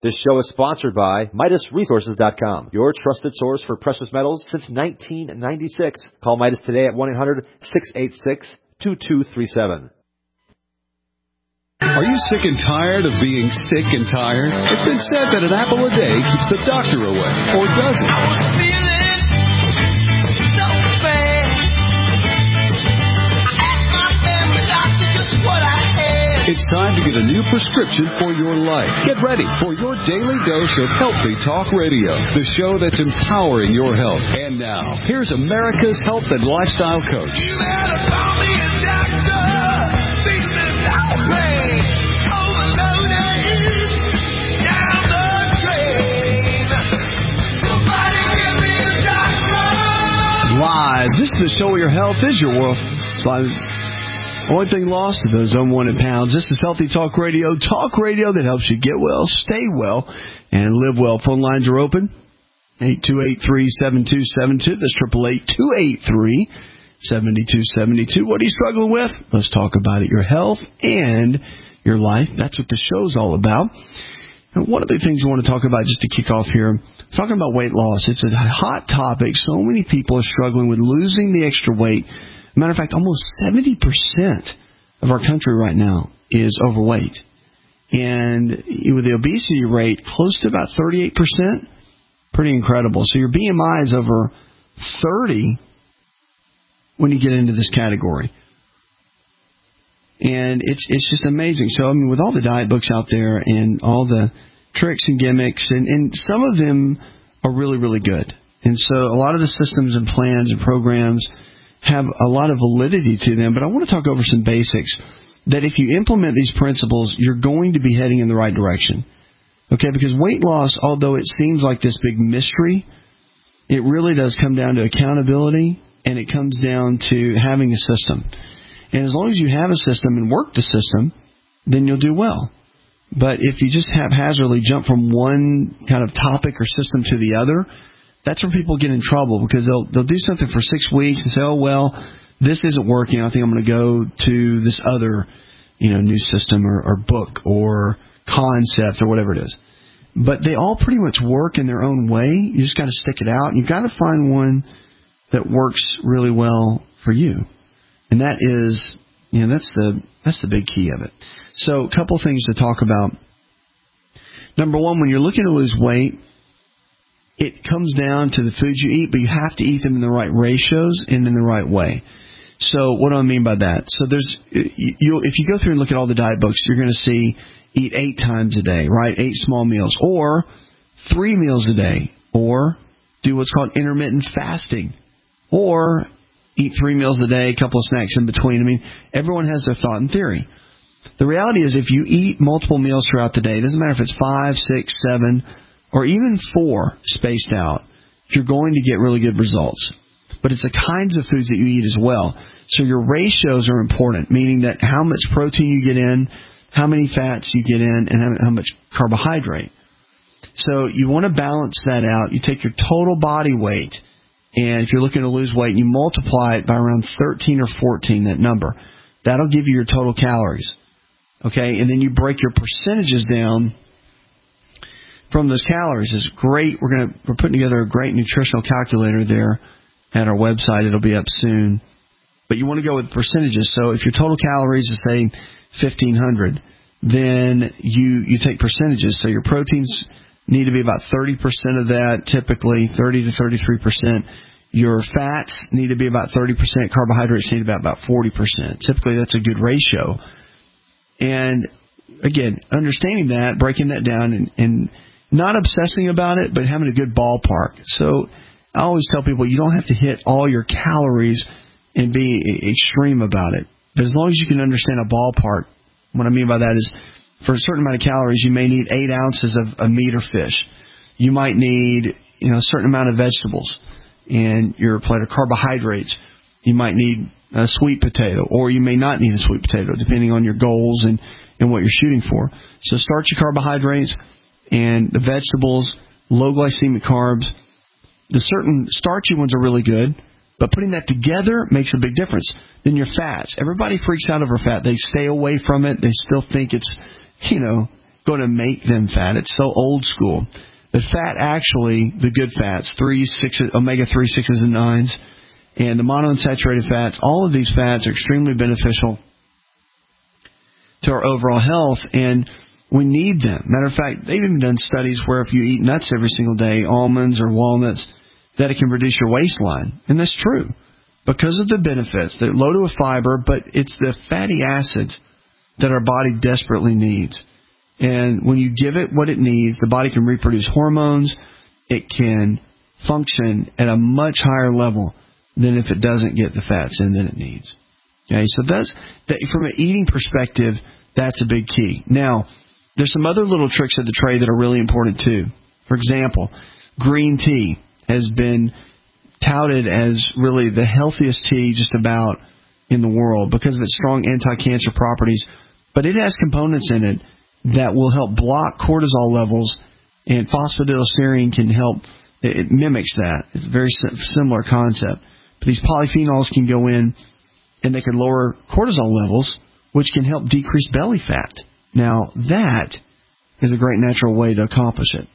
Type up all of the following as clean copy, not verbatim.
This show is sponsored by MidasResources.com, your trusted source for precious metals since 1996. Call Midas today at 1-800-686-2237. Are you sick and tired of being sick and tired? It's been said that an apple a day keeps the doctor away, or does it? I was feeling so bad. I asked my family doctor just what I had. It's time to get a new prescription for your life. Get ready for your daily dose of Healthy Talk Radio, the show that's empowering your health. And now, here's America's health and lifestyle coach. You better call me a doctor. Feeling so bad. Live. This is the show where your health is your wealth. Only thing lost are those unwanted pounds. This is Healthy Talk Radio that helps you get well, stay well, and live well. Phone lines are open. 828-37272. That's 888-283-7272. What are you struggling with? Let's talk about it. Your health and your life. That's what the show's all about. And one of the things we want to talk about just to kick off here, talking about weight loss. It's a hot topic. So many people are struggling with losing the extra weight. Matter of fact, almost 70% of our country right now is overweight. And with the obesity rate close to about 38%, pretty incredible. So your BMI is over 30 when you get into this category. And it's just amazing. So, I mean, with all the diet books out there and all the tricks and gimmicks, and some of them are really, really good. And so a lot of the systems and plans and programs have a lot of validity to them. But I want to talk over some basics that if you implement these principles, you're going to be heading in the right direction. Okay, because weight loss, although it seems like this big mystery, it really does come down to accountability, and it comes down to having a system. And as long as you have a system and work the system, then you'll do well. But if you just haphazardly jump from one kind of topic or system to the other, that's where people get in trouble, because they'll do something for 6 weeks and say, oh, well, this isn't working. I think I'm going to go to this other, new system or book or concept or whatever it is. But they all pretty much work in their own way. You just got to stick it out. You've got to find one that works really well for you. And that is, that's the big key of it. So a couple things to talk about. Number one, when you're looking to lose weight, it comes down to the foods you eat, but you have to eat them in the right ratios and in the right way. So what do I mean by that? So if you go through and look at all the diet books, you're going to see eat 8 times a day, right? 8 small meals, or 3 meals a day, or do what's called intermittent fasting, or eat 3 meals a day, a couple of snacks in between. I mean, everyone has their thought and theory. The reality is if you eat multiple meals throughout the day, it doesn't matter if it's 5, 6, 7, or even 4 spaced out, you're going to get really good results. But it's the kinds of foods that you eat as well. So your ratios are important, meaning that how much protein you get in, how many fats you get in, and how much carbohydrate. So you want to balance that out. You take your total body weight, and if you're looking to lose weight, you multiply it by around 13 or 14, that number. That'll give you your total calories. Okay, and then you break your percentages down from those calories. It's great. We're putting together a great nutritional calculator there at our website. It'll be up soon. But you want to go with percentages. So if your total calories is, say, 1,500, then you take percentages. So your proteins need to be about 30% of that, typically 30 to 33%. Your fats need to be about 30%. Carbohydrates need to be about 40%. Typically, that's a good ratio. And, again, understanding that, breaking that down, and not obsessing about it, but having a good ballpark. So I always tell people you don't have to hit all your calories and be extreme about it. But as long as you can understand a ballpark, what I mean by that is for a certain amount of calories, you may need 8 ounces of meat or fish. You might need a certain amount of vegetables. And your plate of carbohydrates, you might need a sweet potato, or you may not need a sweet potato, depending on your goals and what you're shooting for. So start your carbohydrates and the vegetables, low glycemic carbs. The certain starchy ones are really good, but putting that together makes a big difference. Then your fats. Everybody freaks out over fat. They stay away from it. They still think it's, going to make them fat. It's so old school. The fat actually, the good fats, omega-3, 6s, and 9s, and the monounsaturated fats, all of these fats are extremely beneficial to our overall health, and we need them. Matter of fact, they've even done studies where if you eat nuts every single day, almonds or walnuts, that it can reduce your waistline. And that's true because of the benefits. They're low to a fiber, but it's the fatty acids that our body desperately needs. And when you give it what it needs, the body can reproduce hormones. It can function at a much higher level than if it doesn't get the fats in that it needs. Okay, so from an eating perspective, that's a big key. Now, there's some other little tricks of the trade that are really important too. For example, green tea has been touted as really the healthiest tea just about in the world because of its strong anti-cancer properties. But it has components in it that will help block cortisol levels, and phosphatidylserine can help. It mimics that. It's a very similar concept. But these polyphenols can go in, and they can lower cortisol levels, which can help decrease belly fat. Now, that is a great natural way to accomplish it.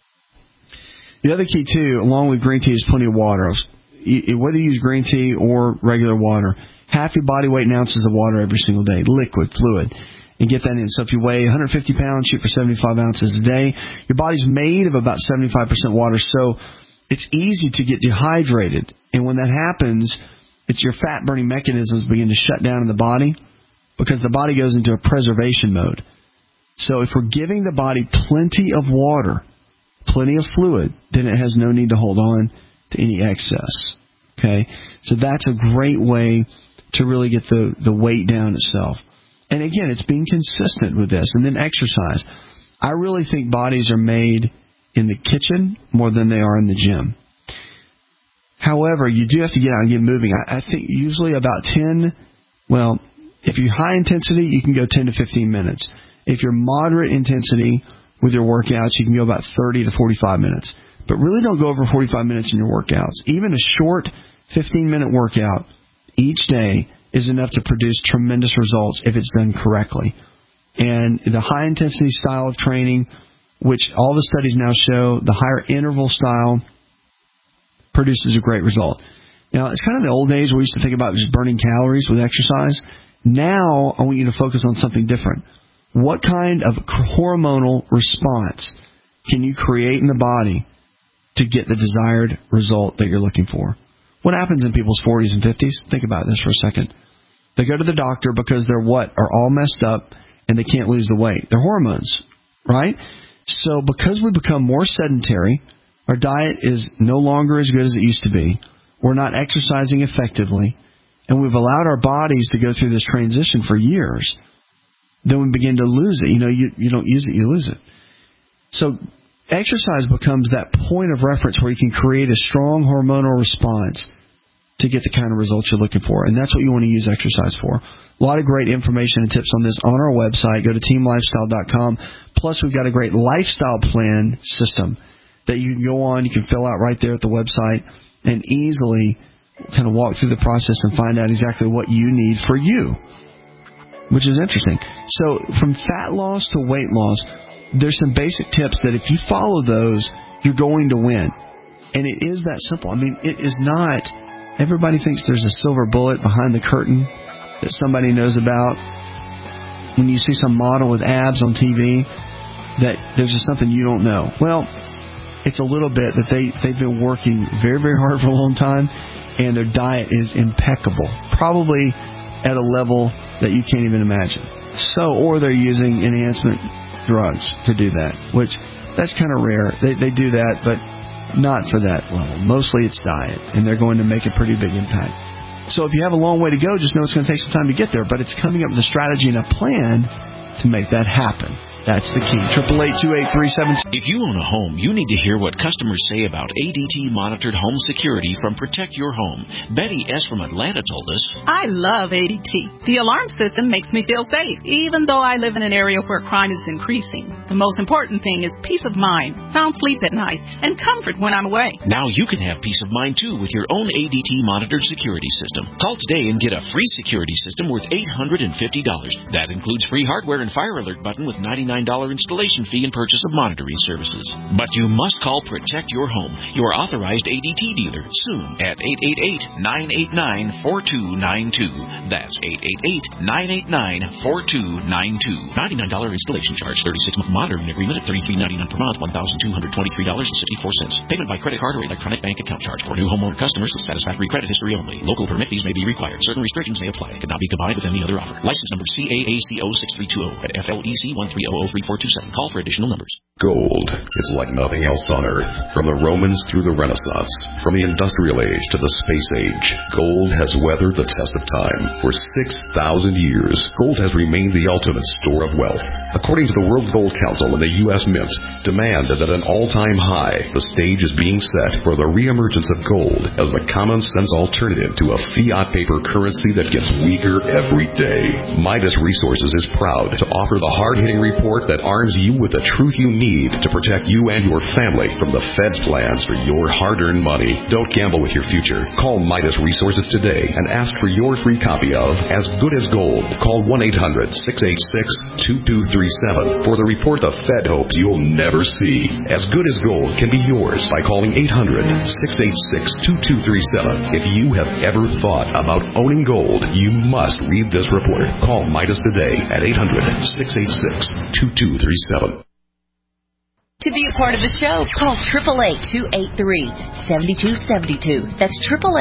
The other key, too, along with green tea, is plenty of water. Whether you use green tea or regular water, half your body weight in ounces of water every single day, liquid, fluid, and get that in. So if you weigh 150 pounds, shoot for 75 ounces a day. Your body's made of about 75% water, so it's easy to get dehydrated. And when that happens, it's your fat-burning mechanisms begin to shut down in the body because the body goes into a preservation mode. So if we're giving the body plenty of water, plenty of fluid, then it has no need to hold on to any excess. Okay? So that's a great way to really get the weight down itself. And again, it's being consistent with this. And then exercise. I really think bodies are made in the kitchen more than they are in the gym. However, you do have to get out and get moving. I think usually about if you're high intensity, you can go 10 to 15 minutes. If you're moderate intensity with your workouts, you can go about 30 to 45 minutes. But really don't go over 45 minutes in your workouts. Even a short 15-minute workout each day is enough to produce tremendous results if it's done correctly. And the high-intensity style of training, which all the studies now show, the higher interval style produces a great result. Now, it's kind of the old days where we used to think about just burning calories with exercise. Now, I want you to focus on something different. What kind of hormonal response can you create in the body to get the desired result that you're looking for? What happens in people's 40s and 50s? Think about this for a second. They go to the doctor because they're are all messed up and they can't lose the weight. They're hormones, right? So because we become more sedentary, our diet is no longer as good as it used to be. We're not exercising effectively, and we've allowed our bodies to go through this transition for years. Then we begin to lose it. You don't use it, you lose it. So exercise becomes that point of reference where you can create a strong hormonal response to get the kind of results you're looking for. And that's what you want to use exercise for. A lot of great information and tips on this on our website. Go to teamlifestyle.com. Plus, we've got a great lifestyle plan system that you can go on. You can fill out right there at the website and easily kind of walk through the process and find out exactly what you need for you, which is interesting. So from fat loss to weight loss, there's some basic tips that if you follow those, you're going to win. And it is that simple. I mean, it is not. Everybody thinks there's a silver bullet behind the curtain that somebody knows about. When you see some model with abs on TV, that there's just something you don't know. Well, it's a little bit that they've been working very, very hard for a long time, and their diet is impeccable, probably at a level that you can't even imagine. Or they're using enhancement drugs to do that, which that's kind of rare. They do that, but not for that level. Mostly it's diet, and they're going to make a pretty big impact. So if you have a long way to go, just know it's going to take some time to get there, but it's coming up with a strategy and a plan to make that happen. That's the key. 888-283-7. If you own a home, you need to hear what customers say about ADT monitored home security from Protect Your Home. Betty S. from Atlanta told us, I love ADT. The alarm system makes me feel safe, even though I live in an area where crime is increasing. The most important thing is peace of mind, sound sleep at night, and comfort when I'm away. Now you can have peace of mind, too, with your own ADT monitored security system. Call today and get a free security system worth $850. That includes free hardware and fire alert button with 99 $99 installation fee and purchase of monitoring services. But you must call Protect Your Home, your authorized ADT dealer, soon at 888-989-4292. That's 888-989-4292. $99 installation charge, 36-month monitoring agreement at $33.99 per month, $1,223.64. Payment by credit card or electronic bank account charge for new homeowner customers with satisfactory credit history only. Local permit fees may be required. Certain restrictions may apply. It cannot be combined with any other offer. License number CAACO6320 at FLEC 1300347. Call for additional numbers. Gold is like nothing else on Earth. From the Romans through the Renaissance, from the Industrial Age to the Space Age, gold has weathered the test of time. For 6,000 years, gold has remained the ultimate store of wealth. According to the World Gold Council and the U.S. Mint, demand is at an all-time high. The stage is being set for the reemergence of gold as the common-sense alternative to a fiat paper currency that gets weaker every day. Midas Resources is proud to offer the hard-hitting report that arms you with the truth you need to protect you and your family from the Fed's plans for your hard-earned money. Don't gamble with your future. Call Midas Resources today and ask for your free copy of As Good as Gold. Call 1-800-686-2237 for the report the Fed hopes you'll never see. As Good as Gold can be yours by calling 800-686-2237. If you have ever thought about owning gold, you must read this report. Call Midas today at 800-686-2237. To be a part of the show, call 888-283-7272. That's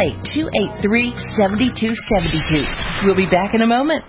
888-283-7272. We'll be back in a moment.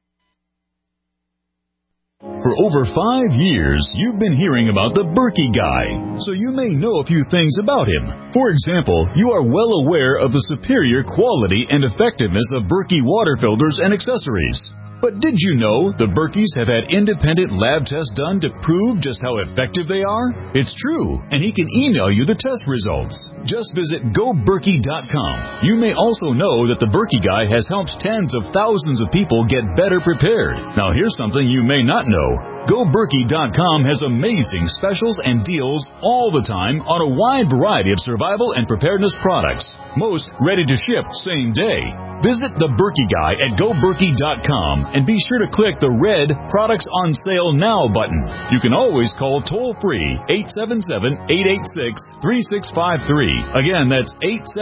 For over 5 years, you've been hearing about the Berkey Guy, so you may know a few things about him. For example, you are well aware of the superior quality and effectiveness of Berkey water filters and accessories. But did you know the Berkeys have had independent lab tests done to prove just how effective they are? It's true, and he can email you the test results. Just visit GoBerkey.com. You may also know that the Berkey Guy has helped tens of thousands of people get better prepared. Now here's something you may not know. GoBerkey.com has amazing specials and deals all the time on a wide variety of survival and preparedness products. Most ready to ship same day. Visit the Berkey Guy at GoBerkey.com and be sure to click the red Products on Sale Now button. You can always call toll-free 877-886-3653. Again, that's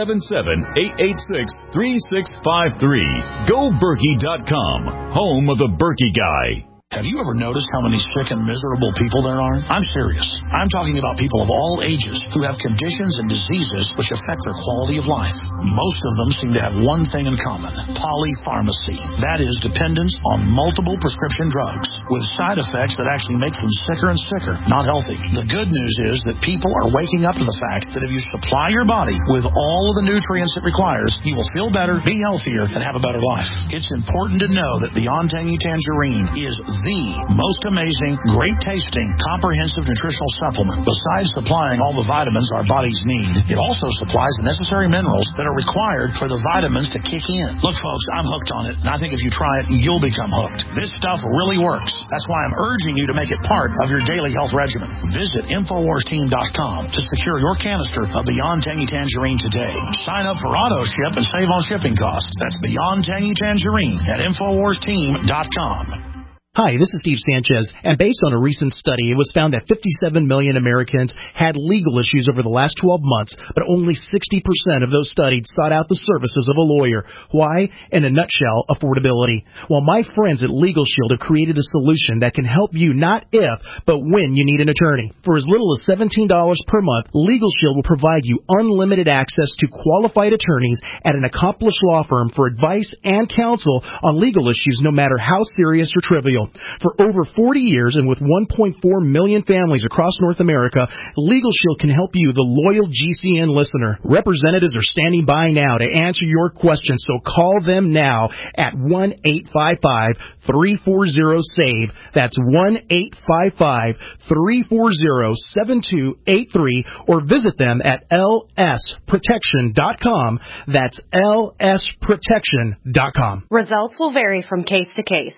877-886-3653. GoBerkey.com, home of the Berkey Guy. Have you ever noticed how many sick and miserable people there are? I'm serious. I'm talking about people of all ages who have conditions and diseases which affect their quality of life. Most of them seem to have one thing in common: polypharmacy. That is, dependence on multiple prescription drugs with side effects that actually make them sicker and sicker, not healthy. The good news is that people are waking up to the fact that if you supply your body with all of the nutrients it requires, you will feel better, be healthier, and have a better life. It's important to know that Beyond Tangy Tangerine is the most amazing, great-tasting, comprehensive nutritional supplement. Besides supplying all the vitamins our bodies need, it also supplies the necessary minerals that are required for the vitamins to kick in. Look, folks, I'm hooked on it, and I think if you try it, you'll become hooked. This stuff really works. That's why I'm urging you to make it part of your daily health regimen. Visit InfoWarsTeam.com to secure your canister of Beyond Tangy Tangerine today. Sign up for auto ship and save on shipping costs. That's Beyond Tangy Tangerine at InfoWarsTeam.com. Hi, this is Steve Sanchez, and based on a recent study, it was found that 57 million Americans had legal issues over the last 12 months, but only 60% of those studied sought out the services of a lawyer. Why? In a nutshell, affordability. Well, my friends at Legal Shield have created a solution that can help you not if, but when you need an attorney. For as little as $17 per month, Legal Shield will provide you unlimited access to qualified attorneys at an accomplished law firm for advice and counsel on legal issues, no matter how serious or trivial. For over 40 years and with 1.4 million families across North America, Legal Shield can help you, the loyal GCN listener. Representatives are standing by now to answer your questions, so call them now at 1-855-340-SAVE. That's 1-855-340-7283, or visit them at lsprotection.com. That's lsprotection.com. Results will vary from case to case.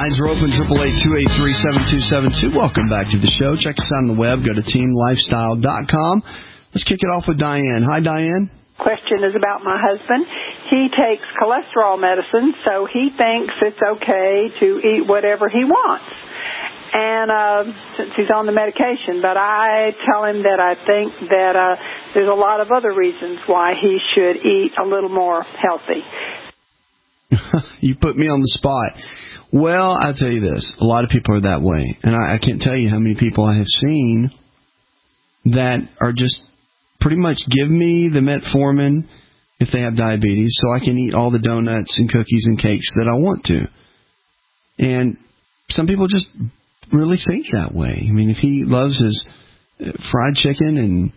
lines are open, 888-283-7272. Welcome back to the show. Check us out on the web. Go to teamlifestyle.com. Let's kick it off with Diane. Hi, Diane. Question is about my husband. He takes cholesterol medicine, so he thinks it's okay to eat whatever he wants. And since he's on the medication, but I tell him that I think that there's a lot of other reasons why he should eat a little more healthy. You put me on the spot. Well, I'll tell you this. A lot of people are that way. And I can't tell you how many people I have seen that are just pretty much give me the metformin if they have diabetes so I can eat all the donuts and cookies and cakes that I want to. And some people just really think that way. I mean, if he loves his fried chicken and,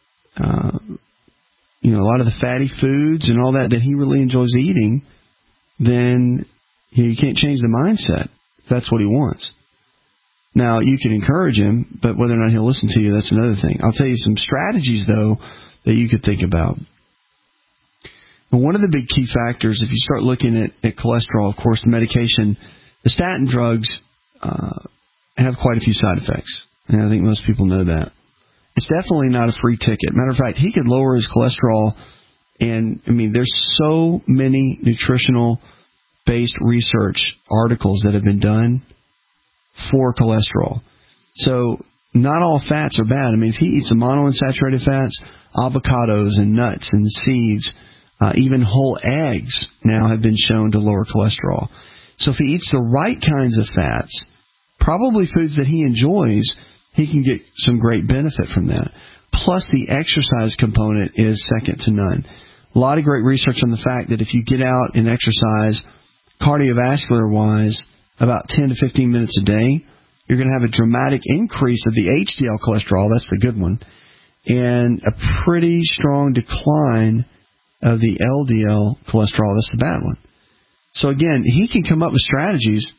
a lot of the fatty foods and all that he really enjoys eating, then you can't change the mindset if that's what he wants. Now, you can encourage him, but whether or not he'll listen to you, that's another thing. I'll tell you some strategies, though, that you could think about. But one of the big key factors, if you start looking at cholesterol, of course, the medication, the statin drugs have quite a few side effects. And I think most people know that. It's definitely not a free ticket. Matter of fact, he could lower his cholesterol. And, there's so many nutritional-based research articles that have been done for cholesterol. So not all fats are bad. If he eats the monounsaturated fats, avocados and nuts and seeds, even whole eggs now have been shown to lower cholesterol. So if he eats the right kinds of fats, probably foods that he enjoys, he can get some great benefit from that. Plus, the exercise component is second to none. A lot of great research on the fact that if you get out and exercise cardiovascular-wise about 10 to 15 minutes a day, you're going to have a dramatic increase of the HDL cholesterol, that's the good one, and a pretty strong decline of the LDL cholesterol, that's the bad one. So again, he can come up with strategies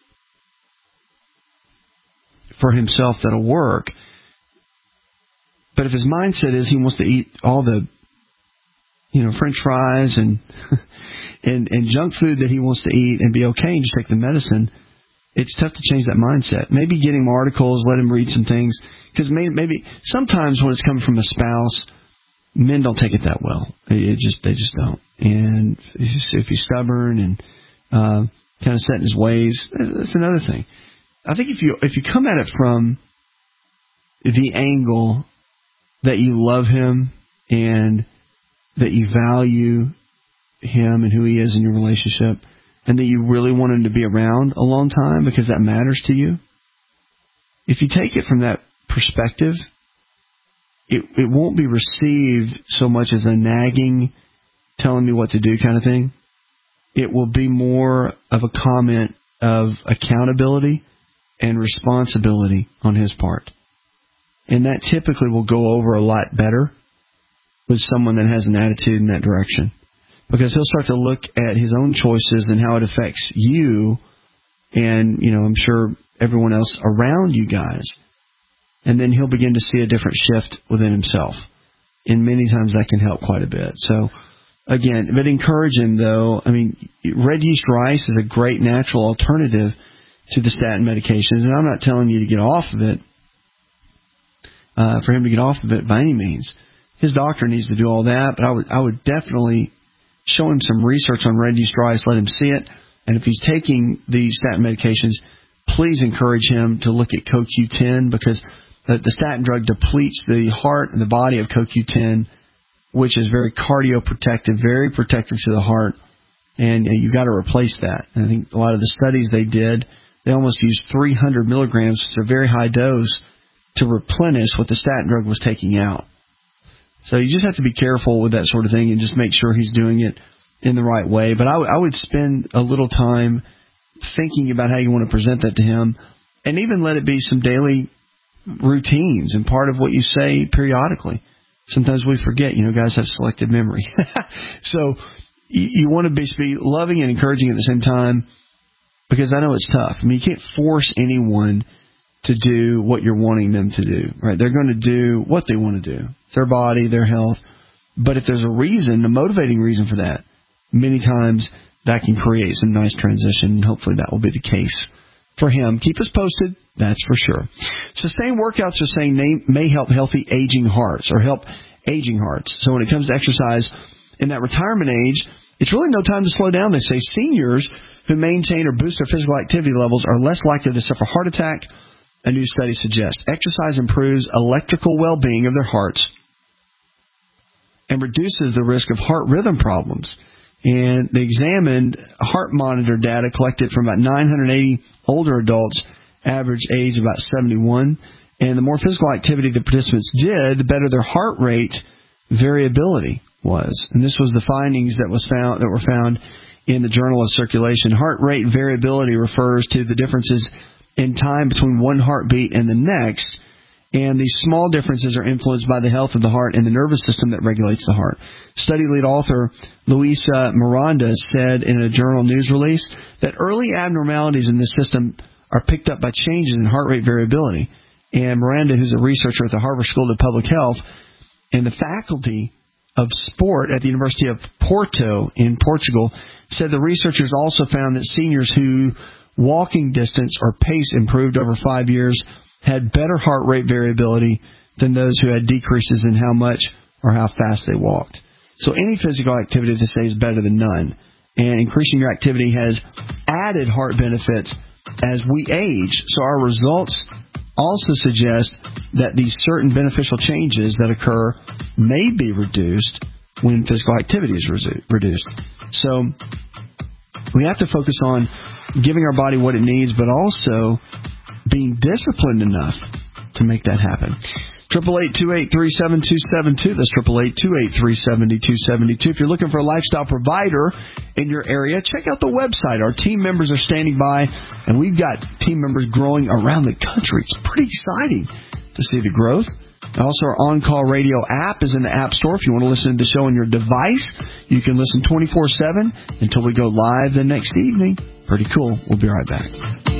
for himself that'll work. But if his mindset is he wants to eat all the French fries and junk food that he wants to eat and be okay and just take the medicine, it's tough to change that mindset. Maybe get him articles, let him read some things, because maybe sometimes when it's coming from a spouse, men don't take it that well. They just don't. And if he's stubborn and kind of set in his ways, that's another thing. I think if you come at it from the angle that you love him and that you value him and who he is in your relationship, and that you really want him to be around a long time because that matters to you, if you take it from that perspective, it won't be received so much as a nagging, telling me what to do kind of thing. It will be more of a comment of accountability and responsibility on his part. And that typically will go over a lot better with someone that has an attitude in that direction. Because he'll start to look at his own choices and how it affects you and, I'm sure everyone else around you guys. And then he'll begin to see a different shift within himself. And many times that can help quite a bit. So, again, but encourage him, though. Red yeast rice is a great natural alternative to the statin medications. And I'm not telling you to get off of it, for him to get off of it by any means. His doctor needs to do all that, but I would definitely show him some research on red yeast rice, let him see it. And if he's taking the statin medications, please encourage him to look at CoQ10, because the statin drug depletes the heart and the body of CoQ10, which is very cardioprotective, very protective to the heart, and you've got to replace that. And I think a lot of the studies they did, they almost used 300 milligrams, which is a very high dose, to replenish what the statin drug was taking out. So you just have to be careful with that sort of thing and just make sure he's doing it in the right way. But I would spend a little time thinking about how you want to present that to him, and even let it be some daily routines and part of what you say periodically. Sometimes we forget, guys have selective memory. So you want to be loving and encouraging at the same time, because I know it's tough. You can't force anyone to do what you're wanting them to do, right? They're going to do what they want to do. It's their body, their health. But if there's a reason, a motivating reason for that, many times that can create some nice transition, and hopefully that will be the case for him. Keep us posted, that's for sure. Sustained workouts are saying they may help healthy aging hearts or help aging hearts. So when it comes to exercise in that retirement age, it's really no time to slow down. They say seniors who maintain or boost their physical activity levels are less likely to suffer heart attack, a new study suggests. Exercise improves electrical well-being of their hearts and reduces the risk of heart rhythm problems. And they examined heart monitor data collected from about 980 older adults, average age about 71. And the more physical activity the participants did, the better their heart rate variability was. And this was the findings that were found in the Journal of Circulation. Heart rate variability refers to the differences in time between one heartbeat and the next. And these small differences are influenced by the health of the heart and the nervous system that regulates the heart. Study lead author Luisa Miranda said in a journal news release that early abnormalities in this system are picked up by changes in heart rate variability. And Miranda, who's a researcher at the Harvard School of Public Health and the faculty of sport at the University of Porto in Portugal, said the researchers also found that seniors who walking distance or pace improved over 5 years had better heart rate variability than those who had decreases in how much or how fast they walked. So any physical activity, they say, is better than none. And increasing your activity has added heart benefits as we age. So our results also suggest that these certain beneficial changes that occur may be reduced when physical activity is reduced. So we have to focus on giving our body what it needs, but also being disciplined enough to make that happen. 888-283-7272. That's 888-283-7272. If you're looking for a lifestyle provider in your area, check out the website. Our team members are standing by, and we've got team members growing around the country. It's pretty exciting to see the growth. Also, our On-Call Radio app is in the App Store. If you want to listen to the show on your device, you can listen 24/7 until we go live the next evening. Pretty cool. We'll be right back.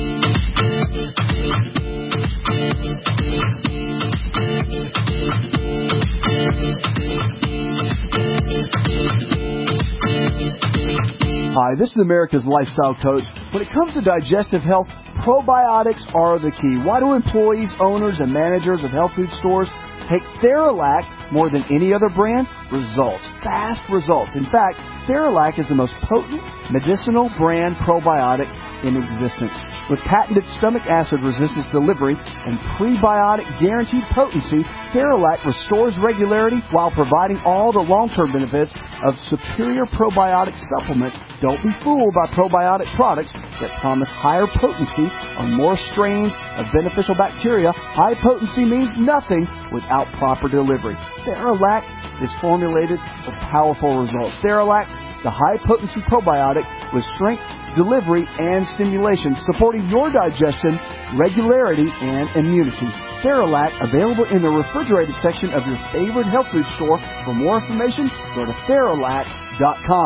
Hi, this is America's Lifestyle Coach. When it comes to digestive health, probiotics are the key. Why do employees, owners, and managers of health food stores take Theralac more than any other brand? Results. Fast results. In fact, Theralac is the most potent medicinal brand probiotic in existence. With patented stomach acid resistance delivery and prebiotic guaranteed potency, Theralac restores regularity while providing all the long-term benefits of superior probiotic supplements. Don't be fooled by probiotic products that promise higher potency on more strains of beneficial bacteria. High potency means nothing without proper delivery. Theralac is formulated for powerful results. Theralac, the high-potency probiotic with strength, delivery, and stimulation, supporting your digestion, regularity, and immunity. Theralac, available in the refrigerated section of your favorite health food store. For more information, go to Theralac.com.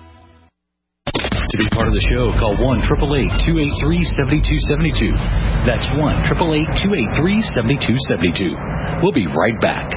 To be part of the show, call 1-888-283-7272. That's 1-888-283-7272. We'll be right back.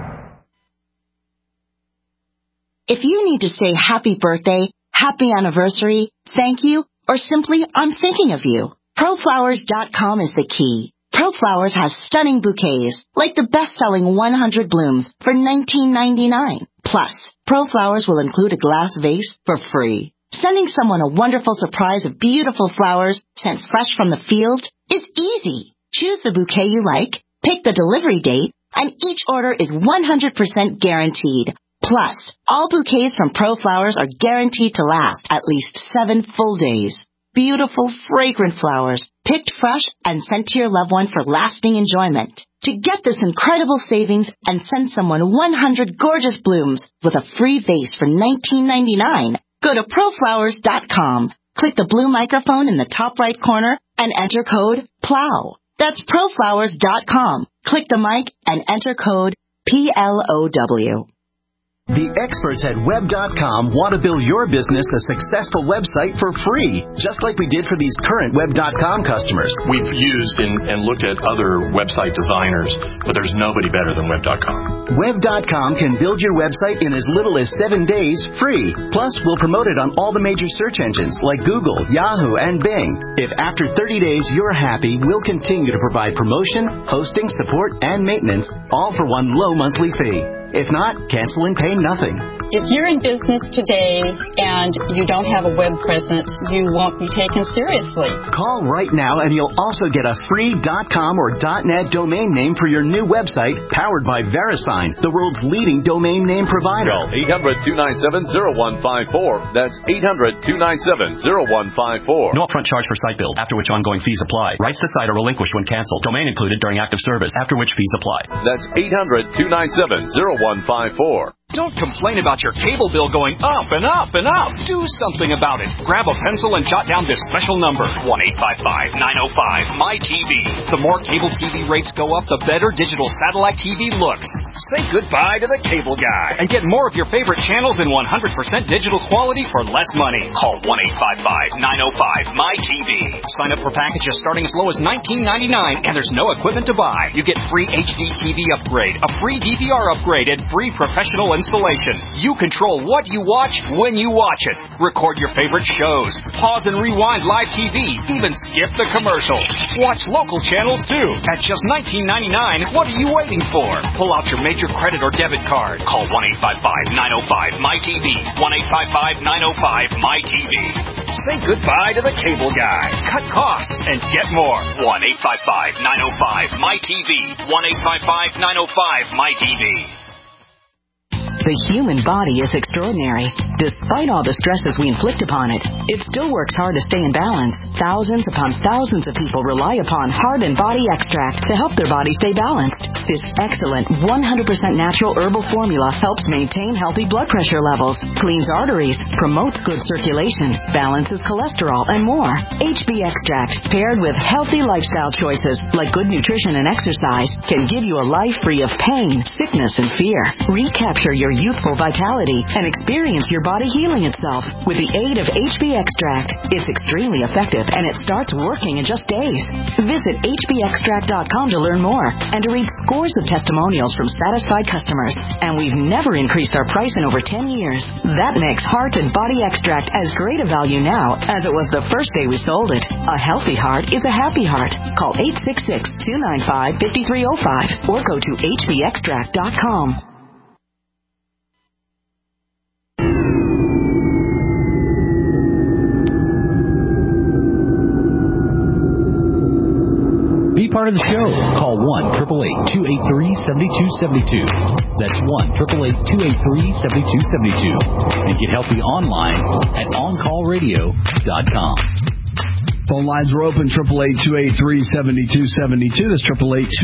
If you need to say happy birthday, happy anniversary, thank you, or simply I'm thinking of you, ProFlowers.com is the key. ProFlowers has stunning bouquets, like the best-selling 100 blooms for $19.99. Plus, ProFlowers will include a glass vase for free. Sending someone a wonderful surprise of beautiful flowers sent fresh from the field is easy. Choose the bouquet you like, pick the delivery date, and each order is 100% guaranteed. Plus, all bouquets from ProFlowers are guaranteed to last at least 7 full days. Beautiful, fragrant flowers, picked fresh and sent to your loved one for lasting enjoyment. To get this incredible savings and send someone 100 gorgeous blooms with a free vase for $19.99, go to ProFlowers.com. Click the blue microphone in the top right corner and enter code PLOW. That's ProFlowers.com. Click the mic and enter code PLOW. The experts at Web.com want to build your business a successful website for free, just like we did for these current Web.com customers. We've used and looked at other website designers, but there's nobody better than Web.com. Web.com can build your website in as little as 7 days free. Plus, we'll promote it on all the major search engines like Google, Yahoo, and Bing. If after 30 days you're happy, we'll continue to provide promotion, hosting, support, and maintenance, all for one low monthly fee. If not, cancel and pay nothing. If you're in business today and you don't have a web presence, you won't be taken seriously. Call right now and you'll also get a free .com or .net domain name for your new website powered by VeriSign, the world's leading domain name provider. Call 800-297-0154. That's 800-297-0154. No upfront charge for site build, after which ongoing fees apply. Rights to site are relinquished when canceled. Domain included during active service, after which fees apply. That's 800-297-0154. Don't complain about your cable bill going up and up and up. Do something about it. Grab a pencil and jot down this special number, 1-855-905-MY-TV. The more cable TV rates go up, the better digital satellite TV looks. Say goodbye to the cable guy and get more of your favorite channels in 100% digital quality for less money. Call 1-855-905-MY-TV. Sign up for packages starting as low as $19.99, and there's no equipment to buy. You get free HD TV upgrade, a free DVR upgrade, and free professional installation. You control what you watch when you watch it. Record your favorite shows. Pause and rewind live TV. Even skip the commercials. Watch local channels too. At just $19.99, what are you waiting for? Pull out your major credit or debit card. Call 1-855-905-MY-TV. 1-855-905-MY-TV. Say goodbye to the cable guy. Cut costs and get more. 1-855-905-MY-TV. 1-855-905-MY-TV. The human body is extraordinary. Despite all the stresses we inflict upon it, it still works hard to stay in balance. Thousands upon thousands of people rely upon Heart and Body Extract to help their body stay balanced. This excellent 100% natural herbal formula helps maintain healthy blood pressure levels, cleans arteries, promotes good circulation, balances cholesterol, and more. HB Extract, paired with healthy lifestyle choices like good nutrition and exercise, can give you a life free of pain, sickness, and fear. Recapture your youthful vitality and experience your body healing itself with the aid of HB Extract. It's extremely effective and it starts working in just days. Visit hbextract.com to learn more and to read scores of testimonials from satisfied customers. And we've never increased our price in over 10 years. That makes Heart and Body Extract as great a value now as it was the first day we sold it. A healthy heart is a happy heart. Call 866-295-5305 or go to hbextract.com. Be part of the show. Call 1-888-283-7272. That's 1-888-283-7272. And get healthy online at OnCallRadio.com. Phone lines are open, 888-283-7272. That's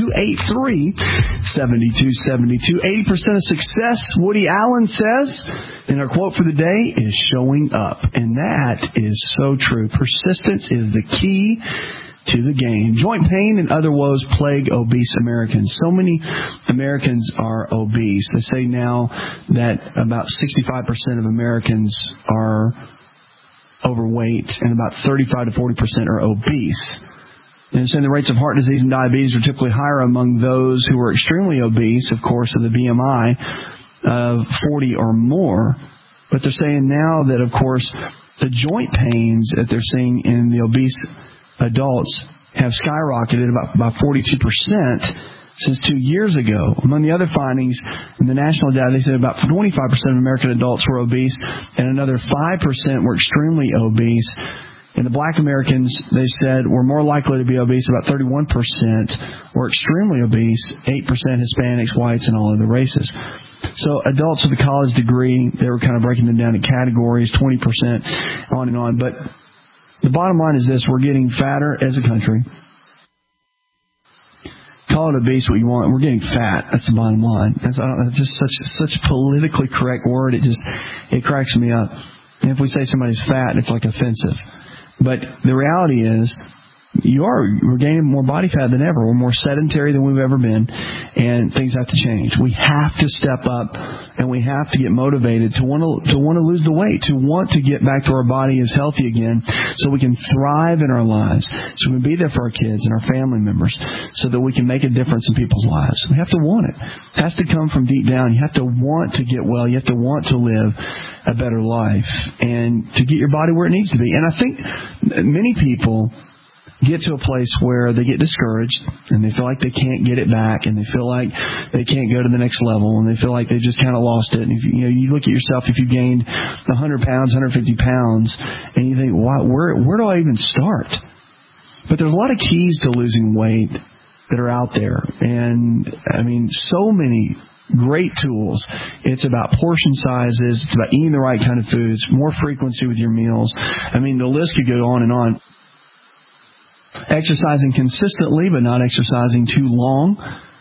888-283-7272. 80% of success, Woody Allen says, and our quote for the day is showing up. And that is so true. Persistence is the key to the game. Joint pain and other woes plague obese Americans. So many Americans are obese. They say now that about 65% of Americans are overweight and about 35 to 40% are obese. And saying the rates of heart disease and diabetes are typically higher among those who are extremely obese, of course, of the BMI of 40 or more. But they're saying now that, of course, the joint pains that they're seeing in the obese adults have skyrocketed about 42% since 2 years ago. Among the other findings in the national data, they said about 25% of American adults were obese and another 5% were extremely obese. And the black Americans, they said, were more likely to be obese. About 31% were extremely obese, 8% Hispanics, whites, and all other races. So adults with a college degree, they were kind of breaking them down in categories, 20%, on and on. But the bottom line is this: we're getting fatter as a country. Call it obese what you want. We're getting fat. That's the bottom line. That's just such a politically correct word. It cracks me up. And if we say somebody's fat, it's like offensive. But the reality is we're gaining more body fat than ever. We're more sedentary than we've ever been, and things have to change. We have to step up, and we have to get motivated to want to lose the weight, to want to get back to our body as healthy again, so we can thrive in our lives, so we can be there for our kids and our family members, so that we can make a difference in people's lives. We have to want it. It has to come from deep down. You have to want to get well. You have to want to live a better life, and to get your body where it needs to be. And I think many people get to a place where they get discouraged and they feel like they can't get it back, and they feel like they can't go to the next level, and they feel like they just kind of lost it. And if you look at yourself, if you gained 100 pounds, 150 pounds, and you think, wow, where do I even start? But there's a lot of keys to losing weight that are out there, and I mean, so many great tools. It's about portion sizes. It's about eating the right kind of foods, more frequency with your meals. I mean, the list could go on and on. Exercising consistently, but not exercising too long.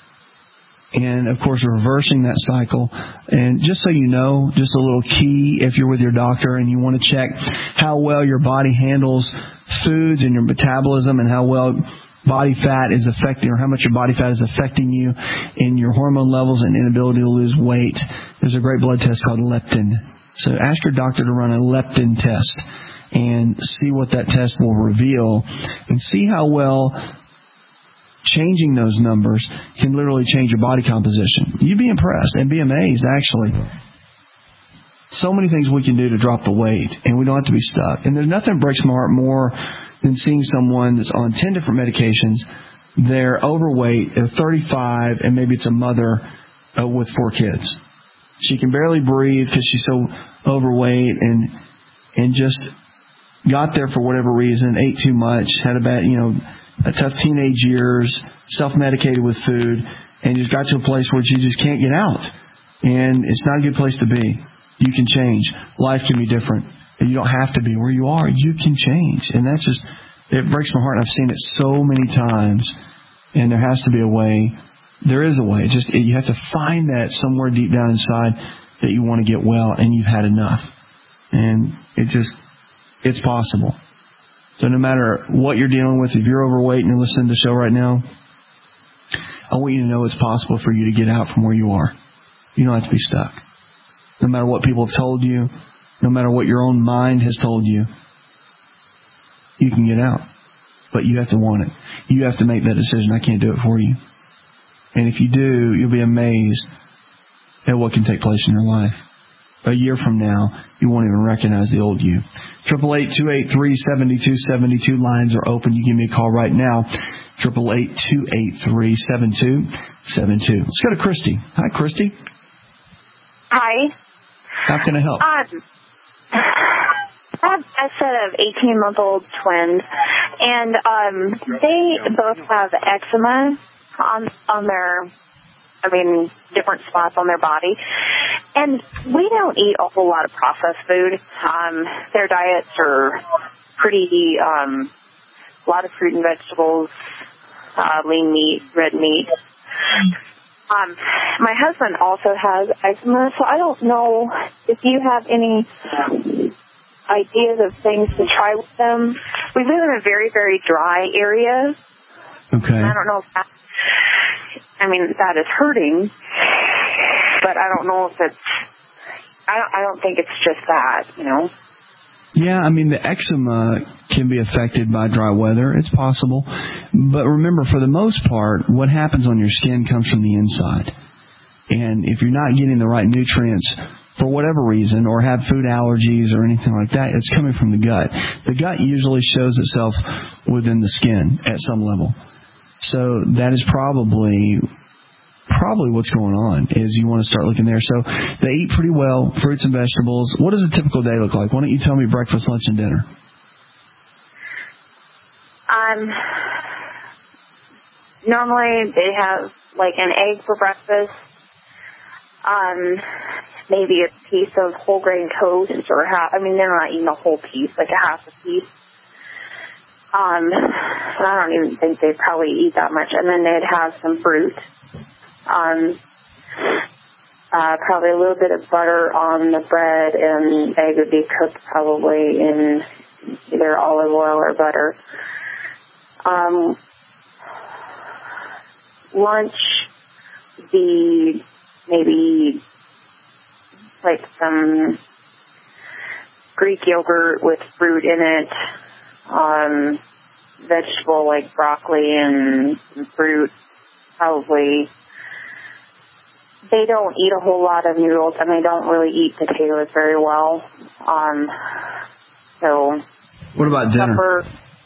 And, of course, reversing that cycle. And just so you know, just a little key, if you're with your doctor and you want to check how well your body handles foods and your metabolism, and how well body fat is affecting, or how much your body fat is affecting you in your hormone levels and inability to lose weight, there's a great blood test called leptin. So ask your doctor to run a leptin test and see what that test will reveal, and see how well changing those numbers can literally change your body composition. You'd be impressed and be amazed, actually. So many things we can do to drop the weight, and we don't have to be stuck. And there's nothing that breaks my heart more than seeing someone that's on 10 different medications. They're overweight, they're 35, and maybe it's a mother with 4 kids. She can barely breathe because she's so overweight, and just got there for whatever reason, ate too much, had a tough teenage years, self-medicated with food, and just got to a place where she just can't get out. And it's not a good place to be. You can change. Life can be different. And you don't have to be where you are. You can change. And that's just, it breaks my heart. I've seen it so many times. And there has to be a way. There is a way. You have to find that somewhere deep down inside that you want to get well, and you've had enough. And it's possible. So no matter what you're dealing with, if you're overweight and you're listening to the show right now, I want you to know it's possible for you to get out from where you are. You don't have to be stuck. No matter what people have told you, no matter what your own mind has told you, you can get out. But you have to want it. You have to make that decision. I can't do it for you. And if you do, you'll be amazed at what can take place in your life. A year from now, you won't even recognize the old you. 888-283-7272. Lines are open. You give me a call right now. 888-283-7272. Let's go to Christy. Hi, Christy. Hi. How can I help? I have a set of 18-month-old twins, and they both have eczema on their, different spots on their body. And we don't eat a whole lot of processed food. Their diets are pretty, a lot of fruit and vegetables, lean meat, red meat. My husband also has eczema, so I don't know if you have any ideas of things to try with them. We live in a very, very dry area. Okay. And I don't know if that is hurting, but I don't know if it's, I don't think it's just that, Yeah, the eczema can be affected by dry weather. It's possible. But remember, for the most part, what happens on your skin comes from the inside. And if you're not getting the right nutrients for whatever reason, or have food allergies or anything like that, it's coming from the gut. The gut usually shows itself within the skin at some level. So that is probably what's going on, is you want to start looking there. So they eat pretty well, fruits and vegetables. What does a typical day look like? Why don't you tell me breakfast, lunch, and dinner? Normally they have an egg for breakfast, maybe a piece of whole grain toast, or they're not eating a whole piece, like a half a piece. I don't even think they'd probably eat that much. And then they'd have some fruit. Probably a little bit of butter on the bread, and egg would be cooked probably in either olive oil or butter. Lunch be maybe like some Greek yogurt with fruit in it, vegetable like broccoli and some fruit, probably. They don't eat a whole lot of noodles, and they don't really eat potatoes very well. So. What about dinner? Supper,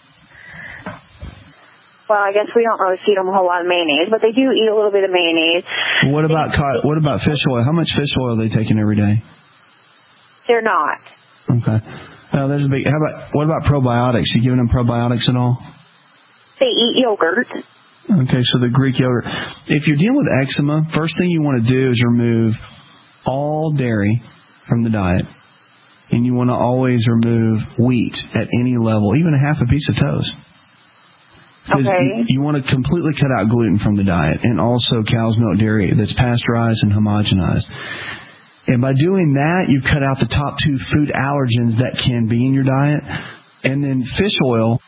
well, I guess we don't really feed them a whole lot of mayonnaise, but they do eat a little bit of mayonnaise. What about fish oil? How much fish oil are they taking every day? They're not. Okay. There's a big. What about probiotics? You giving them probiotics at all? They eat yogurt. Okay, so the Greek yogurt. If you're dealing with eczema, first thing you want to do is remove all dairy from the diet. And you want to always remove wheat at any level, even a half a piece of toast. Because you want to completely cut out gluten from the diet, and also cow's milk dairy that's pasteurized and homogenized. And by doing that, you cut out the top 2 food allergens that can be in your diet. And then fish oil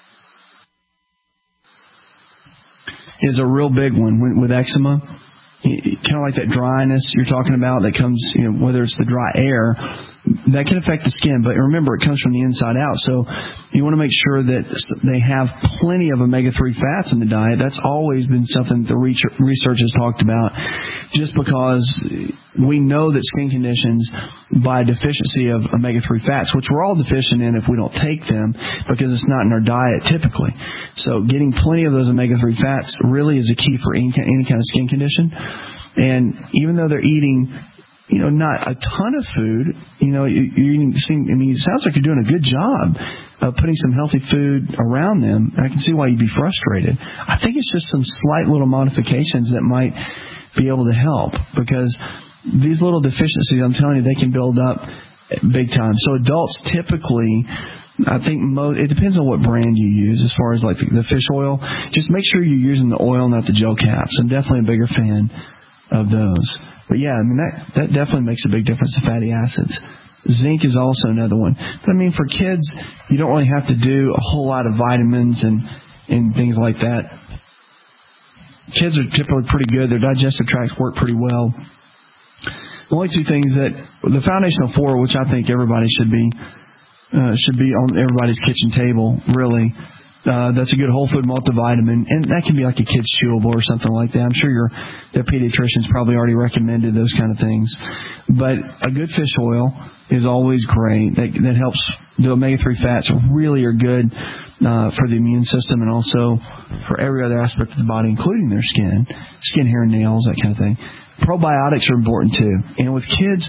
is a real big one with eczema. Kind of like that dryness you're talking about that comes, whether it's the dry air, that can affect the skin. But remember, it comes from the inside out. So you want to make sure that they have plenty of omega-3 fats in the diet. That's always been something the research has talked about, just because we know that skin conditions by deficiency of omega-3 fats, which we're all deficient in if we don't take them, because it's not in our diet typically. So getting plenty of those omega-3 fats really is a key for any kind of skin condition. And even though they're eating, not a ton of food, you're eating. It sounds like you're doing a good job of putting some healthy food around them. I can see why you'd be frustrated. I think it's just some slight little modifications that might be able to help, because these little deficiencies, I'm telling you, they can build up big time. So adults typically, I think it depends on what brand you use as far as like the fish oil. Just make sure you're using the oil, not the gel caps. I'm definitely a bigger fan of those. But yeah, that definitely makes a big difference in fatty acids. Zinc is also another one. But for kids, you don't really have to do a whole lot of vitamins and things like that. Kids are typically pretty good. Their digestive tracts work pretty well. The only 2 things that the foundational 4, which I think everybody should be on everybody's kitchen table, really. That's a good whole food multivitamin, and that can be like a kid's chewable or something like that. I'm sure their pediatrician's probably already recommended those kind of things. But a good fish oil is always great. That helps. The omega-3 fats really are good for the immune system, and also for every other aspect of the body, including their skin, hair, and nails, that kind of thing. Probiotics are important too. And with kids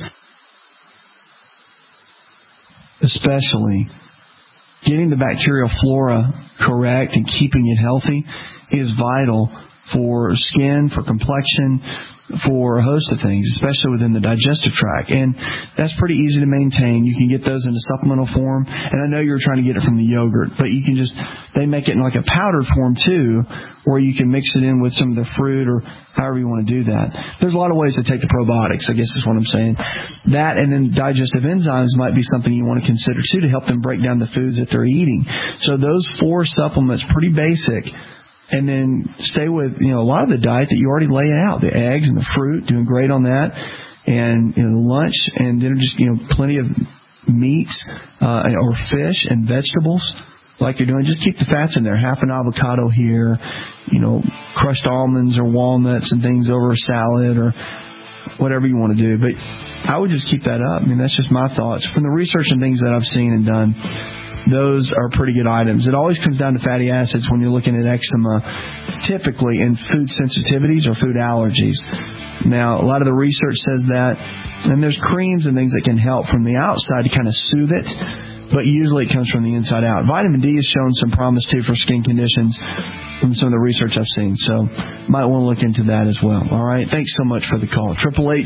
especially, getting the bacterial flora correct and keeping it healthy is vital for skin, for complexion, for a host of things, especially within the digestive tract. And that's pretty easy to maintain. You can get those in a supplemental form. And I know you're trying to get it from the yogurt, but you can they make it in like a powdered form too, where you can mix it in with some of the fruit or however you want to do that. There's a lot of ways to take the probiotics, I guess is what I'm saying. That, and then digestive enzymes might be something you want to consider too, to help them break down the foods that they're eating. So those 4 supplements, pretty basic. And then stay with, a lot of the diet that you already lay out, the eggs and the fruit, doing great on that, and lunch, and then just, plenty of meats, or fish and vegetables like you're doing. Just keep the fats in there, half an avocado here, crushed almonds or walnuts and things over a salad or whatever you want to do. But I would just keep that up. That's just my thoughts. From the research and things that I've seen and done, those are pretty good items. It always comes down to fatty acids when you're looking at eczema, typically in food sensitivities or food allergies. Now, a lot of the research says that, and there's creams and things that can help from the outside to kind of soothe it, but usually it comes from the inside out. Vitamin D has shown some promise, too, for skin conditions from some of the research I've seen, so might want to look into that as well. All right, thanks so much for the call.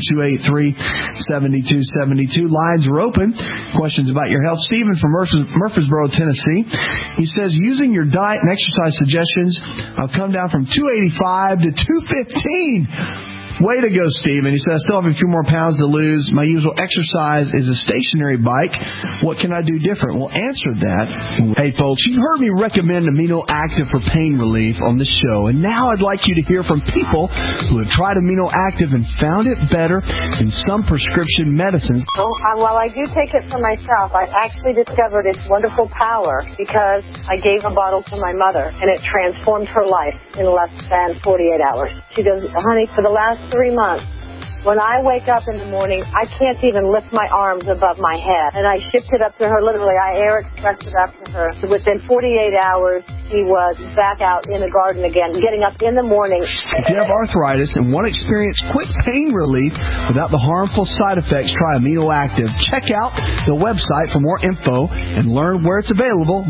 888-283-7272. Lines are open. Questions about your health. Stephen from Murfreesboro, Tennessee. He says, using your diet and exercise suggestions, I've come down from 285 to 215. Way to go, Steven. He said, I still have a few more pounds to lose. My usual exercise is a stationary bike. What can I do different? We'll answer that. Hey, folks, you've heard me recommend Amino Active for pain relief on this show, and now I'd like you to hear from people who have tried Amino Active and found it better than some prescription medicines. Well, I do take it for myself. I actually discovered its wonderful power because I gave a bottle to my mother, and it transformed her life in less than 48 hours. She goes, honey, for the last 3 months, when I wake up in the morning, I can't even lift my arms above my head. And I shipped it up to her, literally, I air expressed it up to her. Within 48 hours, she was back out in the garden again, getting up in the morning. If you have arthritis and want to experience quick pain relief without the harmful side effects, try Amino Active. Check out the website for more info and learn where it's available,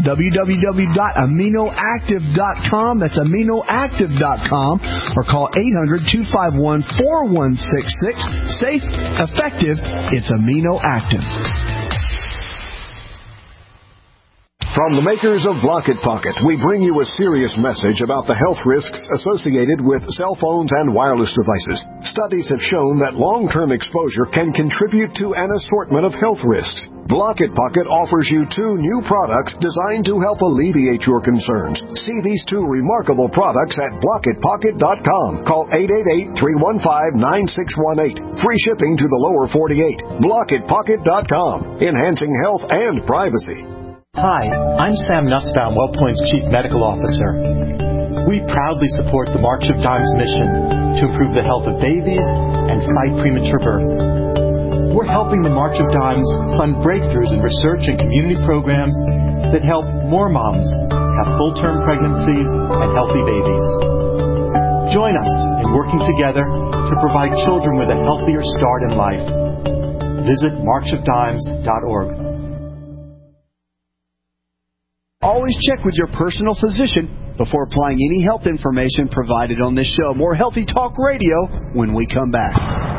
www.aminoactive.com. That's aminoactive.com, or call 800-251-4166. Safe, effective, it's Amino Active. From the makers of Blocket Pocket, we bring you a serious message about the health risks associated with cell phones and wireless devices. Studies have shown that long-term exposure can contribute to an assortment of health risks. Blocket Pocket offers you 2 new products designed to help alleviate your concerns. See these 2 remarkable products at BlocketPocket.com. Call 888-315-9618. Free shipping to the lower 48. BlocketPocket.com. Enhancing health and privacy. Hi, I'm Sam Nussbaum, WellPoint's Chief Medical Officer. We proudly support the March of Dimes mission to improve the health of babies and fight premature birth. We're helping the March of Dimes fund breakthroughs in research and community programs that help more moms have full-term pregnancies and healthy babies. Join us in working together to provide children with a healthier start in life. Visit marchofdimes.org. Always check with your personal physician before applying any health information provided on this show. More Healthy Talk Radio when we come back.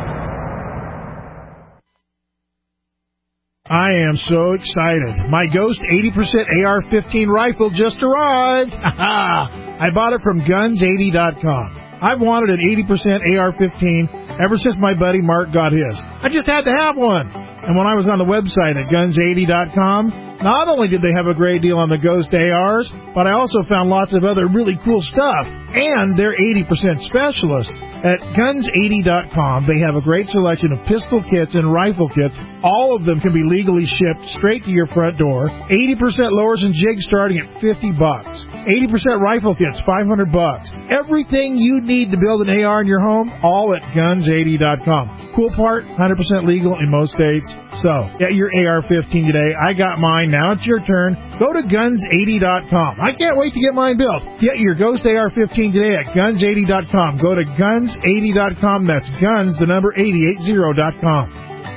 I am so excited. My Ghost 80% AR-15 rifle just arrived. I bought it from Guns80.com. I've wanted an 80% AR-15 ever since my buddy Mark got his. I just had to have one. And when I was on the website at Guns80.com, not only did they have a great deal on the Ghost ARs, but I also found lots of other really cool stuff. And they're 80% specialists. At Guns80.com, they have a great selection of pistol kits and rifle kits. All of them can be legally shipped straight to your front door. 80% lowers and jigs starting at $50. 80% rifle kits, $500. Everything you need to build an AR in your home, all at Guns80.com. Cool part, 100% legal in most states. So, get your AR-15 today. I got mine. Now it's your turn. Go to Guns80.com. I can't wait to get mine built. Get your Ghost AR-15 today at Guns80.com. Go to Guns80.com. That's Guns, the number 880.com.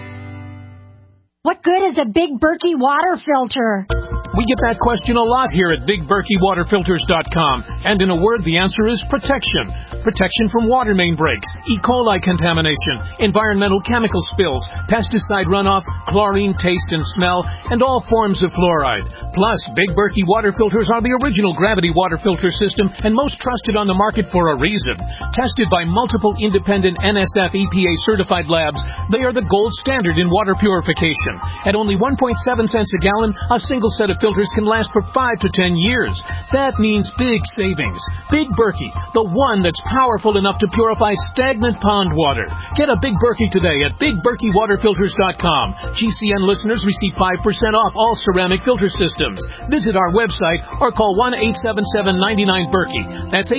What good is a Big Berkey water filter? We get that question a lot here at BigBerkeyWaterFilters.com. And in a word, the answer is protection. Protection from water main breaks, E. coli contamination, environmental chemical spills, pesticide runoff, chlorine taste and smell, and all forms of fluoride. Plus, Big Berkey water filters are the original gravity water filter system and most trusted on the market for a reason. Tested by multiple independent NSF EPA certified labs, they are the gold standard in water purification. At only 1.7 cents a gallon, a single set of filters can last for 5 to 10 years. That means big savings. Big Berkey, the one that's powerful enough to purify stagnant pond water. Get a Big Berkey today at BigBerkeyWaterFilters.com. GCN listeners receive 5% off all ceramic filter systems. Visit our website or call 1-877-99-BERKEY. That's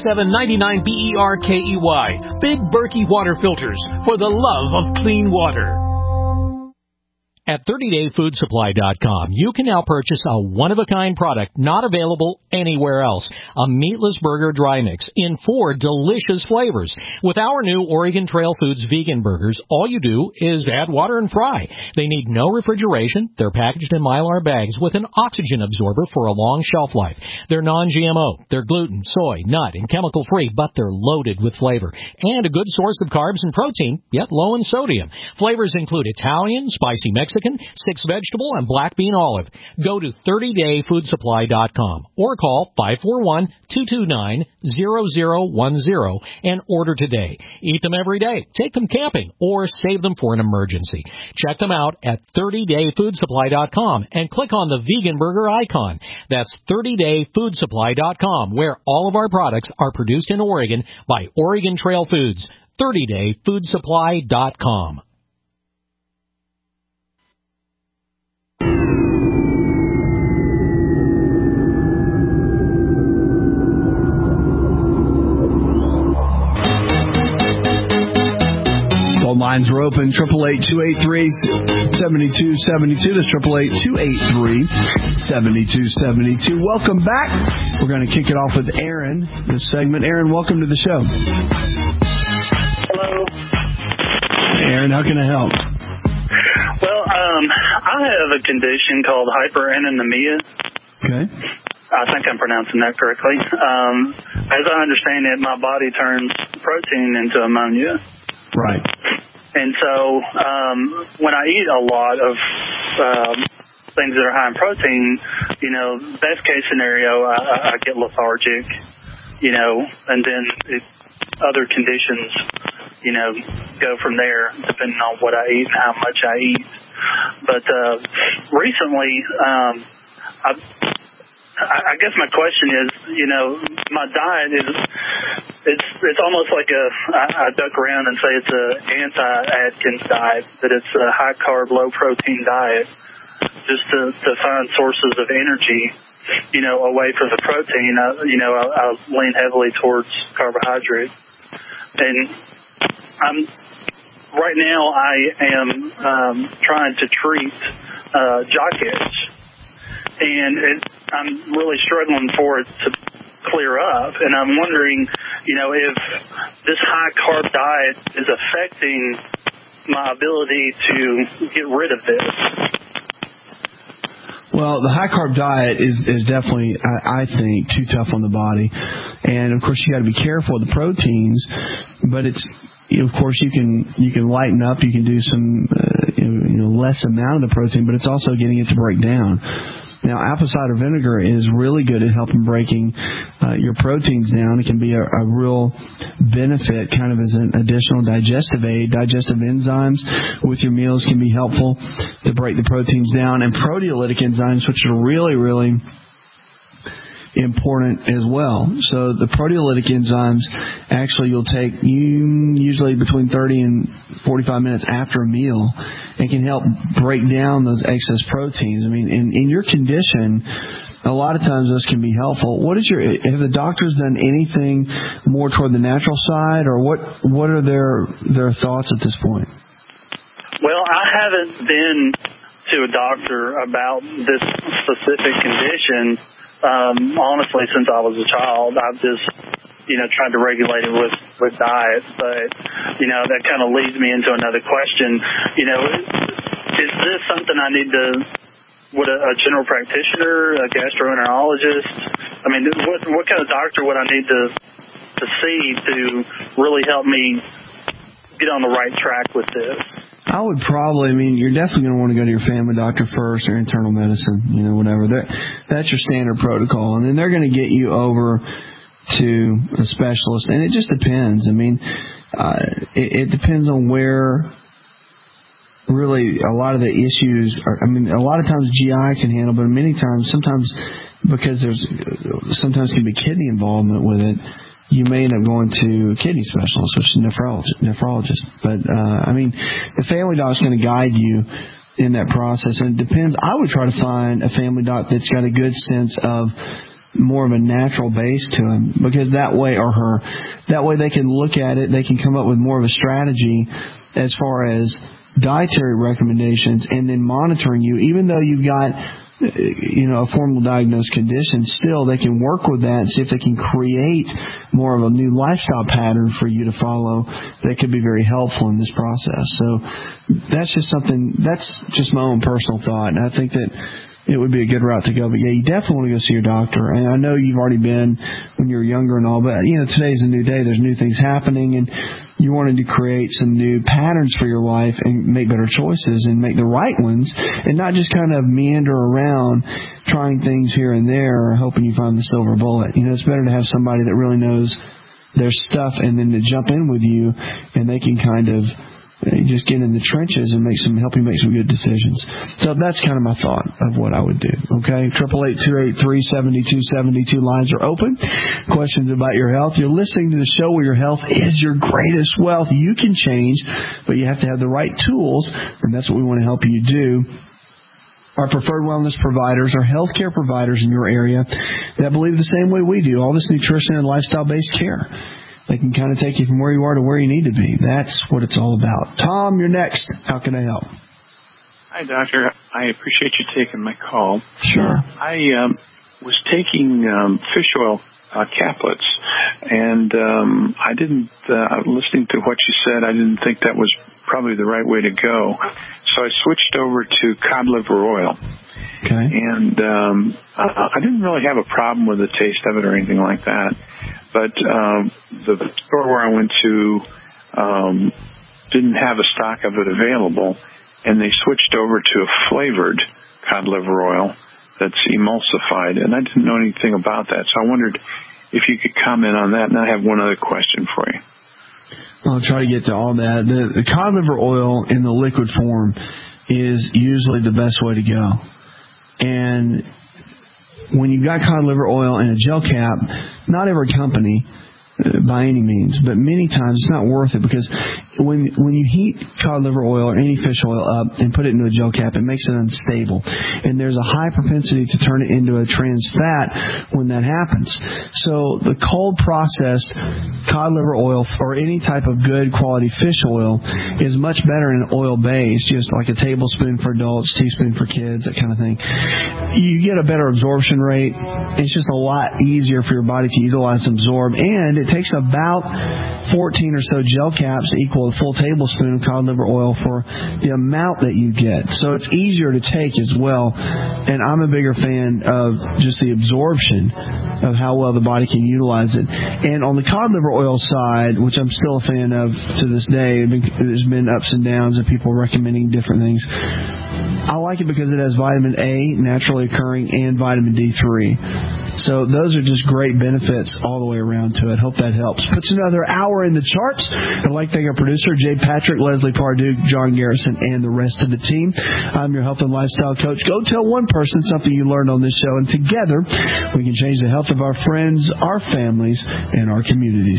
877-99-BERKEY. Big Berkey Water Filters, for the love of clean water. At 30dayfoodsupply.com, you can now purchase a one-of-a-kind product not available anywhere else. A meatless burger dry mix in 4 delicious flavors. With our new Oregon Trail Foods vegan burgers, all you do is add water and fry. They need no refrigeration. They're packaged in Mylar bags with an oxygen absorber for a long shelf life. They're non-GMO. They're gluten, soy, nut, and chemical-free, but they're loaded with flavor. And a good source of carbs and protein, yet low in sodium. Flavors include Italian, spicy Mexican, Mexican, 6 vegetable, and black bean olive. Go to 30dayfoodsupply.com or call 541-229-0010 and order today. Eat them every day, take them camping, or save them for an emergency. Check them out at 30dayfoodsupply.com and click on the vegan burger icon. That's 30dayfoodsupply.com, where all of our products are produced in Oregon by Oregon Trail Foods. 30dayfoodsupply.com. Phone lines are open, 888-283-7272. That's 888-283-7272. Welcome back. We're going to kick it off with Aaron, this segment. Aaron, welcome to the show. Hello. Aaron, how can I help? Well, I have a condition called hyperanemia. Okay. I think I'm pronouncing that correctly. As I understand it, my body turns protein into ammonia. Right. And so when I eat a lot of things that are high in protein, best case scenario, I get lethargic, and then other conditions, go from there depending on what I eat and how much I eat. But recently, I guess my question is, my diet is, it's almost like I duck around and say it's a anti-Atkins diet, that it's a high carb, low protein diet, just to find sources of energy, away from the protein. I lean heavily towards carbohydrate. And right now I am trying to treat jock itch. And I'm really struggling for it to clear up. And I'm wondering, if this high-carb diet is affecting my ability to get rid of this. Well, the high-carb diet is definitely, I think, too tough on the body. And, of course, you got to be careful with the proteins. But it's, of course, you can lighten up. You can do some, less amount of the protein, but it's also getting it to break down. Now, apple cider vinegar is really good at helping breaking your proteins down. It can be a real benefit, kind of as an additional digestive aid. Digestive enzymes with your meals can be helpful to break the proteins down. And proteolytic enzymes, which are really, really important as well. So the proteolytic enzymes, actually you'll take usually between 30 and 45 minutes after a meal and can help break down those excess proteins. I mean, in your condition, a lot of times those can be helpful. Have the doctors done anything more toward the natural side, or what are their thoughts at this point? Well, I haven't been to a doctor about this specific condition. Honestly, since I was a child, I've just, tried to regulate it with diet. But, that kind of leads me into another question. Is this something I need would a general practitioner, a gastroenterologist? I mean, what kind of doctor would I need to see to really help me get on the right track with this? I would you're definitely going to want to go to your family doctor first, or internal medicine, whatever. That's your standard protocol. And then they're going to get you over to a specialist. And it just depends. I mean, it depends on where really a lot of the issues are. I mean, a lot of times GI can handle, but sometimes because sometimes can be kidney involvement with it, you may end up going to a kidney specialist, which is a nephrologist. But, the family doctor is going to guide you in that process. And it depends. I would try to find a family doc that's got a good sense of more of a natural base to him, because that way they can look at it, they can come up with more of a strategy as far as dietary recommendations, and then monitoring you. Even though you've got a formal diagnosed condition, still they can work with that and see if they can create more of a new lifestyle pattern for you to follow that could be very helpful in this process. So that's just my own personal thought, and I think that it would be a good route to go. But yeah, you definitely want to go see your doctor. And I know you've already been when you were younger and all, but today's a new day. There's new things happening, and You wanted to create some new patterns for your life and make better choices and make the right ones, and not just kind of meander around trying things here and there, hoping you find the silver bullet. It's better to have somebody that really knows their stuff and then to jump in with you, and they can kind of just get in the trenches and help you make some good decisions. So that's kind of my thought of what I would do. Okay, 888-283-7272 lines are open. Questions about your health. You're listening to the show where your health is your greatest wealth. You can change, but you have to have the right tools, and that's what we want to help you do. Our preferred wellness providers are healthcare providers in your area that believe the same way we do. All this nutrition and lifestyle-based care. They can kind of take you from where you are to where you need to be. That's what it's all about. Tom, you're next. How can I help? Hi, Doctor. I appreciate you taking my call. Sure. I was taking fish oil caplets, and I didn't, listening to what you said, I didn't think that was probably the right way to go. So I switched over to cod liver oil. Okay. And I didn't really have a problem with the taste of it or anything like that. But the store where I went to didn't have a stock of it available, and they switched over to a flavored cod liver oil that's emulsified, and I didn't know anything about that. So I wondered if you could comment on that, and I have one other question for you. I'll try to get to all that. The cod liver oil in the liquid form is usually the best way to go. And when you've got cod liver oil in a gel cap, not every company by any means, but many times it's not worth it, because when you heat cod liver oil or any fish oil up and put it into a gel cap, it makes it unstable, and there's a high propensity to turn it into a trans fat when that happens. So the cold processed cod liver oil or any type of good quality fish oil is much better in oil base, just like a tablespoon for adults, teaspoon for kids, that kind of thing. You get a better absorption rate. It's just a lot easier for your body to utilize and absorb, and it takes about 14 or so gel caps to equal a full tablespoon of cod liver oil for the amount that you get. So it's easier to take as well. And I'm a bigger fan of just the absorption of how well the body can utilize it. And on the cod liver oil side, which I'm still a fan of to this day, there's been ups and downs of people recommending different things. I like it because it has vitamin A, naturally occurring, and vitamin D3. So those are just great benefits all the way around to it. Hope that helps. Puts another hour in the charts. I'd like to thank our producer, Jay Patrick, Leslie Pardue, John Garrison, and the rest of the team. I'm your health and lifestyle coach. Go tell one person something you learned on this show, and together we can change the health of our friends, our families, and our communities.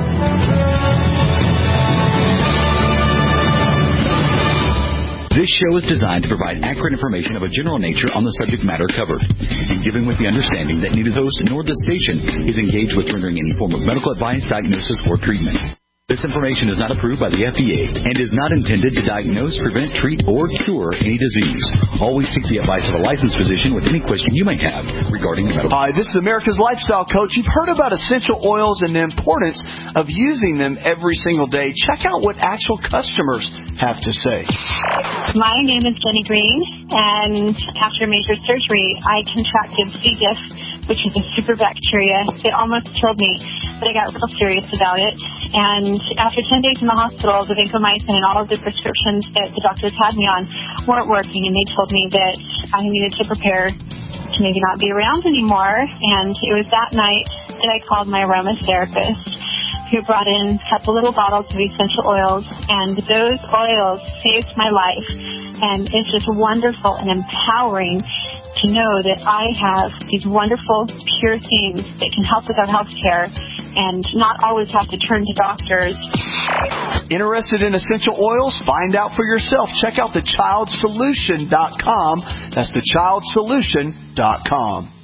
This show is designed to provide accurate information of a general nature on the subject matter covered, and given with the understanding that neither host nor the station is engaged with rendering any form of medical advice, diagnosis, or treatment. This information is not approved by the FDA and is not intended to diagnose, prevent, treat, or cure any disease. Always seek the advice of a licensed physician with any question you may have regarding medical. Hi, this is America's Lifestyle Coach. You've heard about essential oils and the importance of using them every single day. Check out what actual customers have to say. My name is Jenny Green, and after major surgery, I contracted C. diff, which is a super bacteria. It almost killed me, but I got real serious about it. And after 10 days in the hospital, the vancomycin and all of the prescriptions that the doctors had me on weren't working, and they told me that I needed to prepare to maybe not be around anymore. And it was that night that I called my aromatherapist, who brought in a couple little bottles of essential oils, and those oils saved my life. And it's just wonderful and empowering to know that I have these wonderful, pure things that can help with our health care and not always have to turn to doctors. Interested in essential oils? Find out for yourself. Check out thechildsolution.com. That's thechildsolution.com.